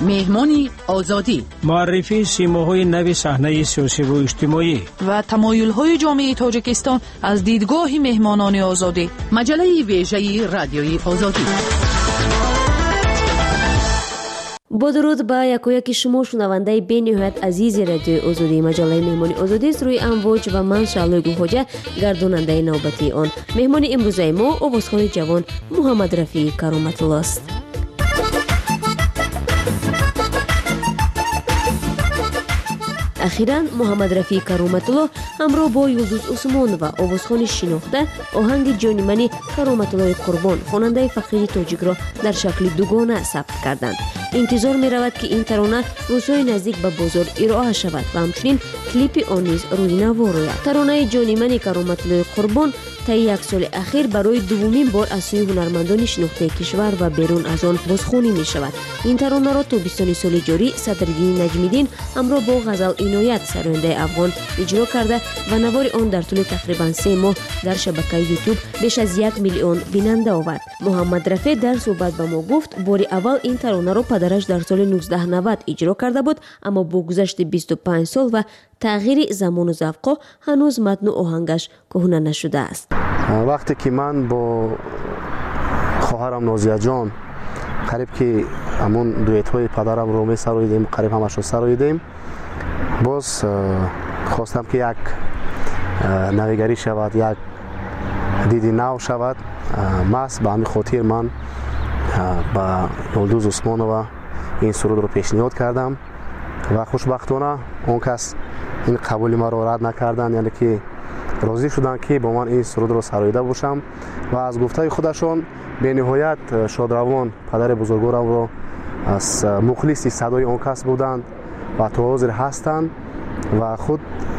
مهمانی آزادی، معرفی سیماهای نو صحنه سیاسی و اجتماعی و تمایل‌های جامعه تاجیکستان از دیدگاه مهمانان آزادی. مجله ویژه رادیوی آزادی. با درود به یکایک شما شنونده بین‌نهایت عزیز رادیو آزادی. مجله مهمانی آزادی است روی امواج و من شعله گوهاجه گرداننده نوبتی آن. مهمان امروزه ما آوازخوان جوان محمد رفیع کرامت الله است. اخیراً محمد رفیع کرامت الله همراه با یلدوز عثمان و آوازخوان شناخته آهنگ جان من کرامت الله قربان خواننده فقیر تاجیک را در شکل دوگانه ثبت کردند. انتظار می رود که این ترانه روزهای نزدیک به بازار ارائه شود و همچنین کلیپ آن نیز روی نوا روید. ترانه جان من کرامت الله قربان طی یک سال اخیر برای دومین بار از سوی هنرمندان شناخته کشور و بیرون از آن بازخوانی می شود. این ترانه را تابستان سال جاری صدرالدین نجمیدین همراه با غزل عنایت سرآینده افغان اجرا کرده و نوار آن در طول تقریبا 3 ماه در شبکه یوتیوب بیش از 1 میلیون بیننده آورد. محمد رفیع در صحبت به ما گفت بار اول این ترانه را پدرش در سال 1990 اجرا کرده بود، اما با گذشت 25 سال و تغییر زمان و ذوق هنوز متن و آهنگش کهنه نشده است. وقتی که من با خواهرم نازیه جان قریب که همون دویت های پدرم رو می سراییدیم، قریب همش رو سراییدیم، باز خواستم که یک نویگری شود، یک دیدی نو شود. ماست به همین خاطر من با یلدوز عثمان و این سرود رو پیشنهاد کردم و خوشبختانه اون کس این قبولی ما رو رد نکردن، یعنی که راضی شدن که با من این سرود رو سراییده باشم و از گفته خودشون به نهایت شادروان پدر بزرگوارم رو از مخلصی صدای اون کس بودند و تا حاضر هستند و خود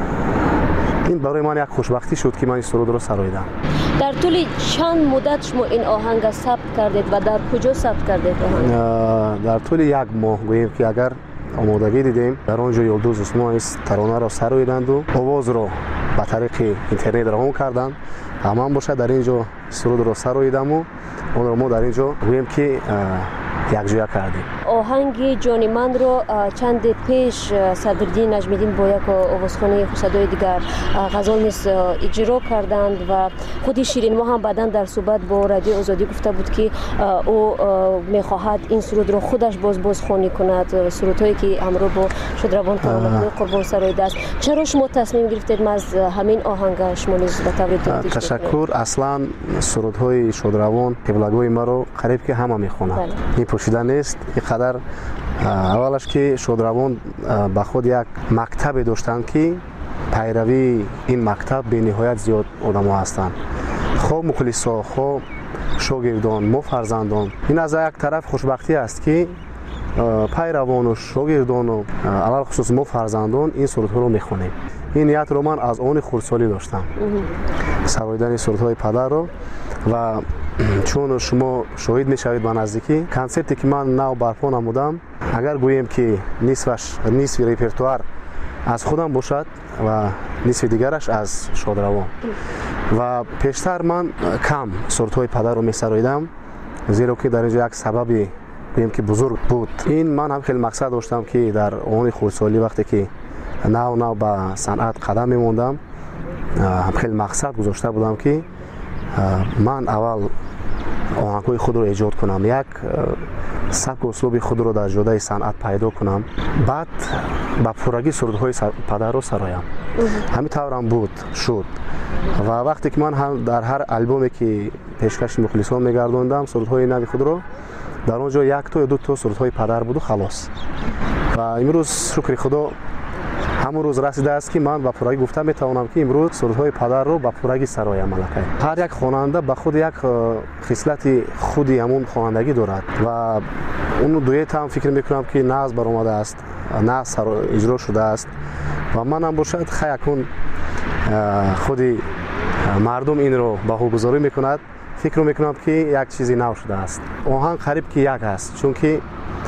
این برای من یک خوشبختی شد که من این سرود رو سراییدم. در طول چند مدت شما این آهنگ ثبت کردید و در کجا ثبت کردید آهنگ؟ در طول 1 ماه گوییم که اگر آمادگی دیدیم در آنجا یلدوز عثمان ترانه را سراییدند و آواز را به طریق اینترنت روان کردند. من باشه در اینجا سرود را سراییدم و اون را ما در اینجا گوییم که یکجا کردیم. آهنگ جان من رو چند پیش صدرالدین نجمیدین با یک آوازخوانی صدای دیگر غزال نیز اجرا کردند و خود شیرین ما هم بعداً در صحبت با رادیو آزادی گفته بود که او میخواهد این سرود رو خودش بازخوانی کند، سرودهایی که همراه با شادروان قربان سراییده است. چرا شما تصمیم گرفتید از همین آهنگ شما نیز به طور دیگه؟ تشکر. اصلا سرودهای شادروان قبلگوی ما رو قریب که همه میخونند. این پوشیده نیست. اینقدر اولش که شادروان به خود یک مکتب داشتند که پیروی این مکتب به نهایت زیاد آدم ها هستند، خواه مخلصا، خواه شاگردان، ما فرزندان. این از یک طرف خوشبختی است که پیروان و شاگردان و اول خصوص ما فرزندان این سرودها رو میخونیم. این نیت رو من از آن خردسالی داشتم، سراییدن سرودهای پدر رو. و چون شما شاهد میشوید به نزدیکی کنسرتی که من نو برپا نمودم، اگر گوییم که نصف ریپرتوار از خودم باشد و نصف دیگرش از شادروان و پیشتر من کم سرودهای پدر رو میسراییدم، زیرا که در اینجا یک سببی گوییم که بزرگ بود. این من هم خیلی مقصد داشتم که در آن خردسالی وقتی که نو به صنعت قدم میموندم، هم خیلی مقصد گذاشته بودم که من اول آهنگ‌های خود رو ایجاد کنم، یک سبک و اسلوب خود رو در جاده صنعت پیدا کنم، بعد با پورگی سرودهای پدر رو سرایم. همین طورم بود شد و وقتی که من هم در هر البومی که پیشکش مخلصان میگردوندم سرودهای نوی خود رو، در اونجا 1 تا یا 2 تا سرودهای پدر بود و خلاص. و امروز شکر خدا همون روز رسیده است که من با پورگی گفتم میتوانم که امروز سرودهای پدر رو با پورگی سرایم ملکه. هر یک خواننده به خود یک خصلت خودی همون خوانندگی دارد و اون دویت هم فکر میکنم که ناز برآمده است، ناز اجرا شده است و من هم باشد خیلی خودی مردم این رو بهوگذاری میکند، فکر میکنم که یک چیزی نو شده است. آهنگ قریب که یک است، چون که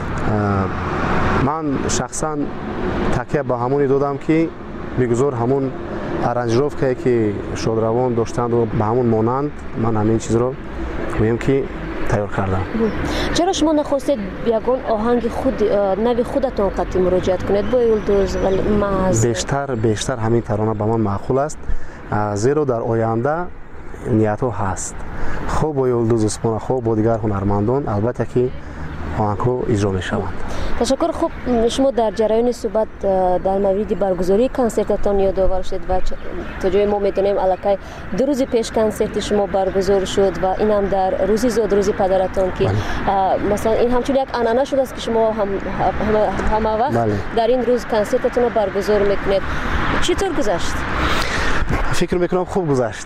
من شخصا تکیه به همونی دادم که بگذار همون ارنجروف که شادروان داشتند و به همون مانند من همین چیز رو گویم که تیار کردم. چرا شما نخواستید یگان آهنگ خود نوی خودتان قطعی مراجعت کنید با یلدوز و محض؟ بیشتر همین ترانه به من معقول است، زیرا در آینده نیت ها هست خوب با یلدوز عثمان، خوب با دیگر هنرمندان البته که آهنگ ها اجرا می شوند. تشکر. خوب شما در جریان صحبت در مورد برگزاری کنسرتتان یادآور شد و تا جای ما میدونیم الکی 2 روز پیش کنسرت شما برگزار شد و این هم در روزی زاد روزی پدرتان که مثلا این همچون یک عنعنه شده است که شما همه وقت در این روز کنسرتتون رو برگزار میکنید. چطور گذشت؟ فکر میکنم خوب گذشت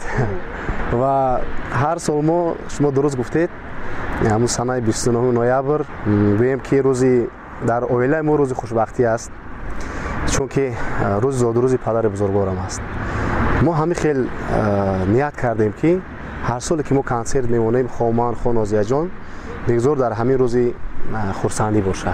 و هر سال ما شما درست گفتید همون سنه 29 نوامبر گویم که روزی در اویله ما روز خوشبختی است، چون که روز زاد روزی پدر بزرگوارم است. ما همین خیلی نیت کردیم که هر سال که ما کنسرت میمونیم خوامان نازیه جان بگذار در همین روزی خرسندی باشد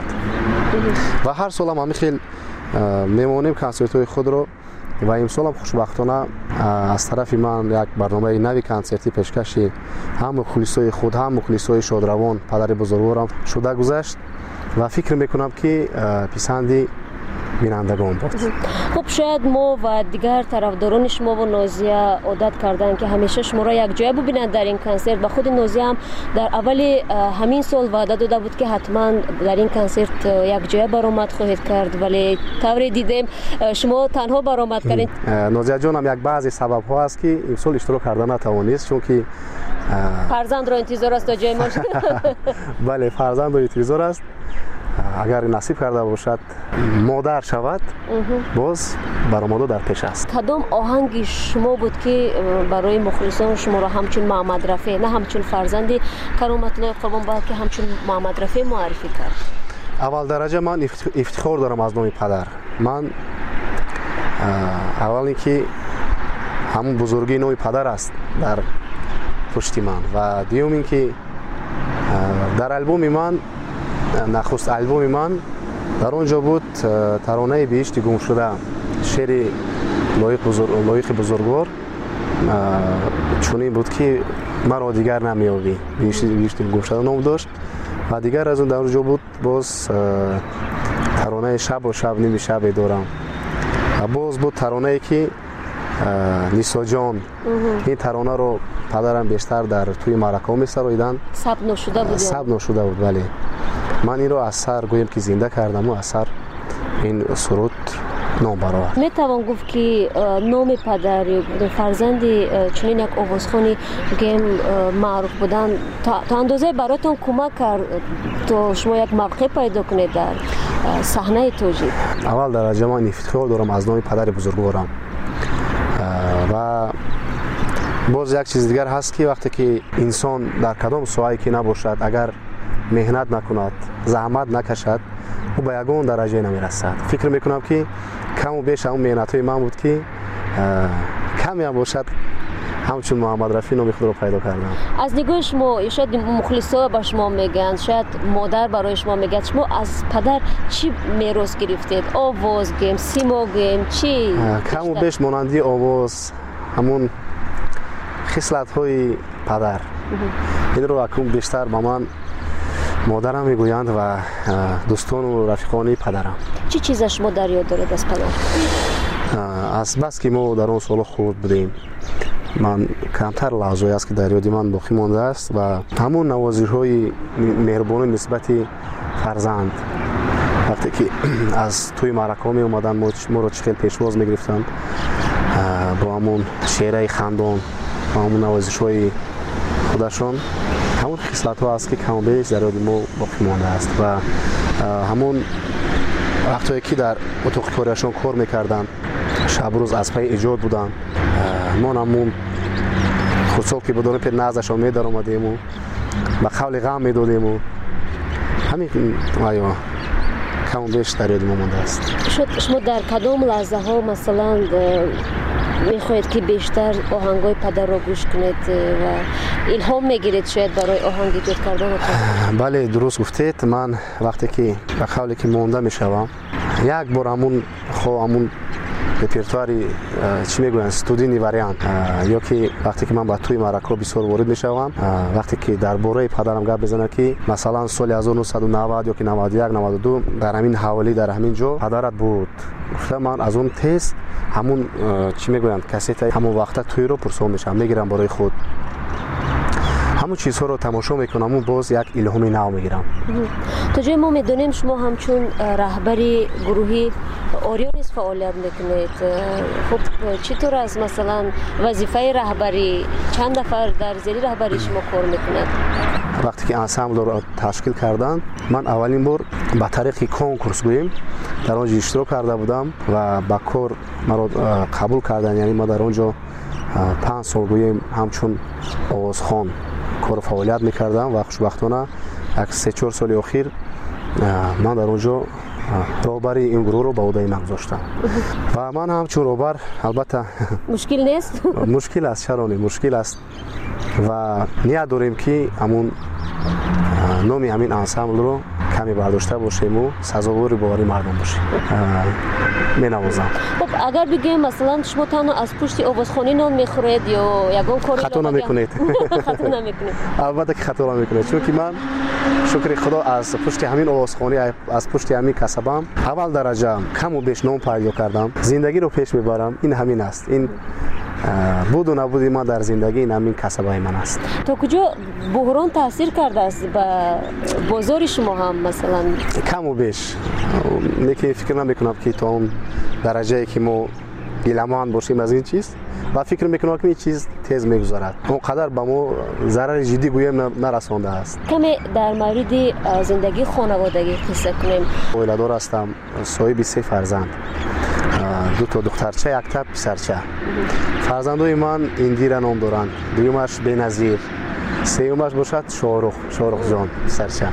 و هر سال هم همین خیلی میمونیم کنسرت های خود رو و امسال هم خوشبختانه از طرف من یک برنامه نوی کنسرتی پیشکشی هم مخلصای خود هم مخلصای شادروان پدر بزرگوارم شده گذشت و فکر میکنم که پسندی بینندگان بود. خب شاید ما و دیگر طرفداران شما و نازیه عادت کردن که همیشه شما را یک جای ببینند در این کنسرت و خود نازیه هم در اول همین سال وعده داده بود که حتما در این کنسرت یک جای برآمد خواهید کرد، ولی طوری دیدیم شما تنها برآمد کردید. نازیه جان هم یک بعضی سبب ها است که امسال اشتراک کردن نتوانست، چون که فرزند را انتظار است تا جای ما. بله فرزند را انتظار است، اگر نصیب کرده باشد مادر شود باز برآمده در پیش است. کدام آهنگ شما بود که برای مخلصان شما را همچون محمد رفیع نه همچون فرزند کرامت الله قربان بلکه همچون محمد رفیع معرفی کرد؟ اول درجه من افتخار دارم از نام پدر. من اول اینکه همون بزرگی نام پدر است در پشت من و دیوم اینکه در البوم من نخست البوم من در اونجا بود ترانه بهشت گم شده، شعر لایق بزرگوار چونین بود که مرا دیگر نمیابی، بهشت گم شده نام داشت و دیگر از اون در اونجا بود باز ترانه شب و شب نمی شب دارم و باز بود ترانه که نیسا جان. این ترانه رو پدرم بیشتر در توی معرکه می سراییدن، ثبت نشده بود. بله من این رو اثر گویم که زنده کردم و اثر این سرود نام برآورد. می توان گفت که نام پدر فرزند چنین یک آوازخوانی گیم معروف بودن تا اندازه براتون کمک کرد تا شما یک موقع پیدا کنید در صحنه توجیه؟ اول درجه من افتخار دارم از نام پدر بزرگوارم و باز یک چیز دیگر هست که وقتی که انسان در کدام ساحه‌ای که نباشد اگر مهنت نکند زحمت نکشد او به یگان درجه نمیرسد. فکر میکنم که کم و بیش اون مهنت های من بود که کمی هم باشد همچون محمد رفیع نام خود رو پیدا کردم. از نگاه شما شاید مخلصا به شما میگن، شاید مادر برای شما میگه، شما از پدر چی میراث گرفتید؟ آواز گیم، سیما گیم، چی؟ کم و بیش مانندی آواز، همون خصلت های پدر. این رو اکنون بیشتر با من مادرم میگویند و دوستان و رفیقانی پدرم. چی چیز شما در یاد دارید از پدر؟ از بس که ما در اون سال خورد بودیم من کمتر لحظه‌ای است که در یاد من باقی مانده است و همون نوازش‌های مهربانی نسبت فرزند وقتی که از توی معرکه می اومدن ما رو چخیل پیشواز میگرفتن با همون شعرهای خندان و همون نوازش‌های خودشون، همون خصلت ها است که کم و بیش در یاد ما باقی مانده است و همون وقتی که در اتاق کاریشون کار میکردن شب روز از پی ایجاد بودن ما همون خودسال که بدون پیر نازشون میدار آمدیم و به قول غم میدادیم و همین آیا کم و بیش در یاد ما مانده است. شما در کدام لحظه ها مثلا میخواید که بیشتر آهنگای پدر رو گوش کنید و الهام میگیرید شاید برای آهنگ ایجاد کردن؟ بله درست گفتید. من وقتی که به قولی که مانده میشوم یک بار همون репертуари чӣ мегӯянд студийни вариант ёки вақте ки ман ба тӯи маърако бисёр ворид мешавам, вақте ки дар бораи падарам гап мезанам ки масалан соли 1990 ёки 91 92 дар ҳамин ҳаволӣ дар ҳамин ҷо падарат буд, гуфтам ман аз он тез ҳамун чӣ мегӯянд кассетаи ҳамон вақта тӯиро пурсон мешавам, мегирам барои худ, ҳамун чизҳоро тамошо мекунам, боз як илҳоми нав мегирам. то ҷои мо медонем шумо ҳамчун раҳбари гурӯҳи Орионис фаъолият мекунед. хуб чӣ тавр аст масалан вазифаи раҳбарӣ, чанд нафар дар зери раҳбарии шумо кор мекунад? вақте ки ансамблро ташкил карданд, ман аввалин бор ба тариқи конкурс гӯем дар он ҷо иштирок карда будам ва ба кор маро қабул карданд, яъне ма дар он ҷо 5 сол гӯем ҳамчун овозхон кор фаъолият мекардам ва хушбахтона як 3-4 соли охир ман дар он ҷо роҳбари ин гурӯҳро ба ӯҳдаи ман гузоштам ва ман ҳамчун роҳбар албатта мушкил нест? мушкил аст, чаро не мушкил аст ва ният дорем ки ҳамун номи ҳамин ансамблро каме бардошта бошему, сазовори бовари мардум бошем. менавозам. хуб агар бигӯем масалан шумо танҳо аз пушти овозхонӣ нон мехӯред ё ягон кори хато намекунед? хато намекунед? албатта ки хато намекунед, чунки ман шукри худо аз пушти ҳамин овозхонӣ, аз пушти ҳамин касабам аввал дараҷа каму беш ном пайдо кардам, зиндагиро пеш мебарам, ин ҳамин аст. ин буду набуди ман дар зиндагӣ ин ҳамин касабаи ман аст. то куҷо буҳрон таъсир кардааст ба бозори шумо ҳам масалан? каму беш, лекин фикр намекунам ки то он дараҷае ки мо гиламанд бошем аз ин чиз ва фикр мекунам ки ин чиз тез мегузарад, он қадар ба мо зарари ҷиддӣ гӯем нарасондааст. каме дар мавриди зиндагии хонаводагӣ қисса кунем. оиладор ҳастам, соҳиби 3 фарзанд, 2 духтарча, 1 писарча. фарзандои ман Индира ном доранд, дуюмаш Беназир, сеюмаш бошад Шоҳрухҷон писарча.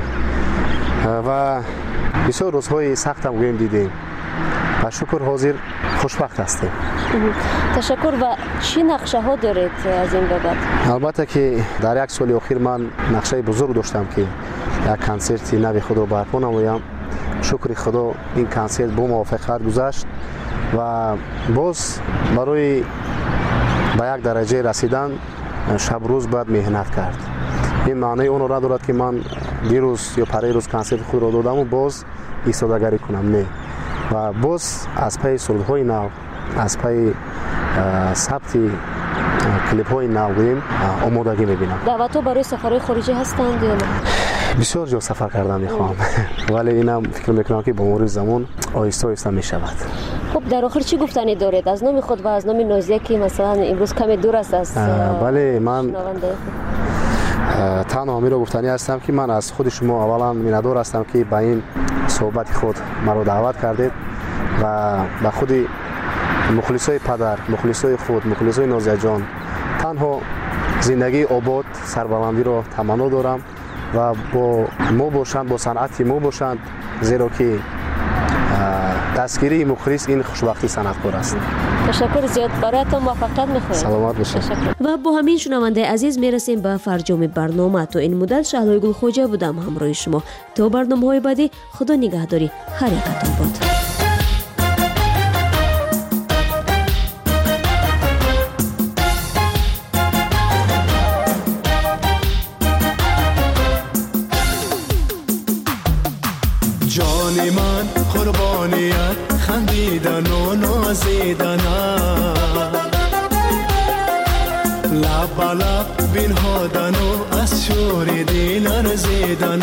ва бисёр рӯзҳои сахтам гӯем дидем ва шукр ҳозир хушбахт ҳастем. ташаккур. ва чӣ нақшаҳо доред аз ин бобат? албатта ки дар як соли охир ман нақшаи бузург доштам ки як консерти нави худро барпо намоям. шукри худо ин консерт бо муваффақият гузашт ва боз барои ба як дараҷае расидан шабрӯз бояд меҳнат кард. ин маънои онро надорад ки ман дирӯз ё параи рӯз консерти худро додаму боз истодагарӣ кунам, не. ва боз аз пайи сурудҳои нав, аз пайи сабти клипҳои нав гӯем омодагӣ мебинам. даъватҳо барои сафарҳои хориҷӣ ҳастанд ё не? бисёр ҷо сафар кардан мехоҳам, вале инам фикр мекунам ки бо мури замон оҳиста оҳиста мешавад. хуб дар охир чӣ гуфтанӣ доред аз номи худ ва аз номи Нозия ки масалан имрӯз каме дур аст аз бале ман танҳо ҳамиро гуфтанӣ ҳастам ки ман аз худи шумо аввалан миннатдор ҳастам ки ба ин суҳбати худ маро даъват кардед ва ба худи мухлисои падар, мухлисои худ, мухлисои Нозияҷон танҳо зиндагии обод, сарбаландиро таманно дорам ва бо мо бошанд, бо санъати мо бошанд, зеро ки дастгирии мухлис ин хушбахти санъаткор аст. ташаккур зиёд, бароятон муваффақият мехоҳем. саломат бошед. ва бо ҳамин шунавандаи азиз мерасем ба фарҷоми барнома. то ин муддат Шаҳлои Гулхоҷа будам ҳамроҳи шумо. то барномаҳои баъдӣ худо нигаҳдори ҳар якатон бод. جان من قربانیت خندیدن و نازیدن لب به لب بنهادن و از شور دل ارزیدن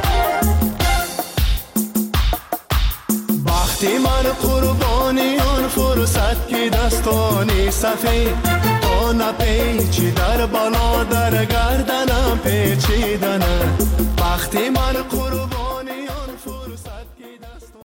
وقتی من قربانی اون فرصت که دستانی سفید تو نپیچی در بالا در گردنم پیچیدنه وقتی من قربان